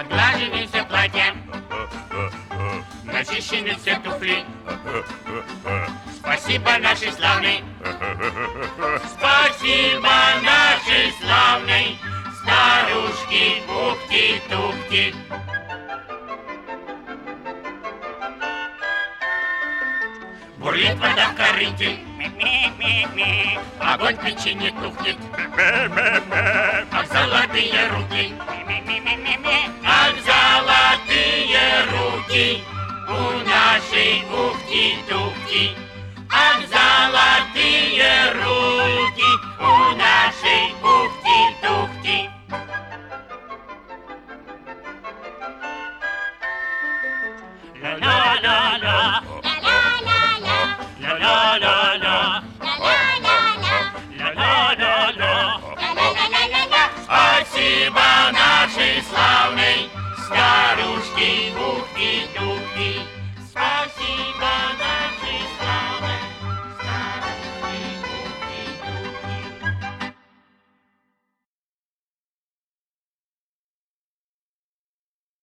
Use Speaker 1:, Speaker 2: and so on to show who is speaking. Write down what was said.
Speaker 1: Отглажены все платья, начищены все туфли. Спасибо нашей славной, спасибо нашей славной старушки Бухти-Тухти. Бурлит вода в корыте, огонь в печи не тухнет. Ах, золотые руки, ах, золотые руки у нашей Бухти-Тухти. Ах, золотые руки